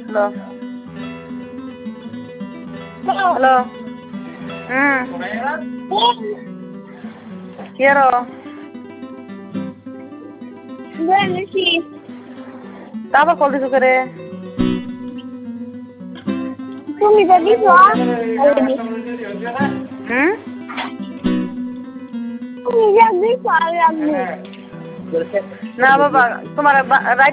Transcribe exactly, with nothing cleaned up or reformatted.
hello hello ಹ್ಮ್ ಯಾರೋ काबर call दिसो करे तुम्ही तर दिसवा ऑलरेडी हम्म तुम्ही जग दिसवा लागली ना बाबा तुम्हारा राइट